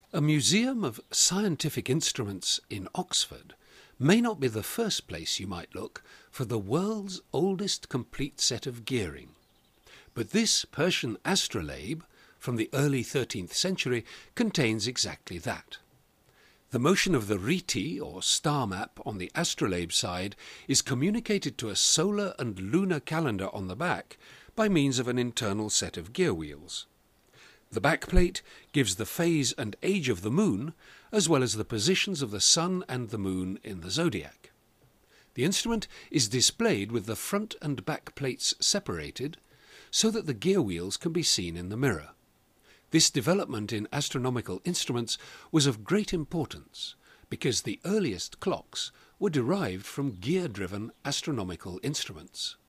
A museum of scientific instruments in Oxford may not be the first place you might look for the world's oldest complete set of gearing. But this Persian astrolabe from the early 13th century contains exactly that. The motion of the reti, or star map, on the astrolabe side is communicated to a solar and lunar calendar on the back by means of an internal set of gear wheels. The backplate gives the phase and age of the moon, as well as the positions of the sun and the moon in the zodiac. The instrument is displayed with the front and back plates separated, so that the gear wheels can be seen in the mirror. This development in astronomical instruments was of great importance, because the earliest clocks were derived from gear-driven astronomical instruments.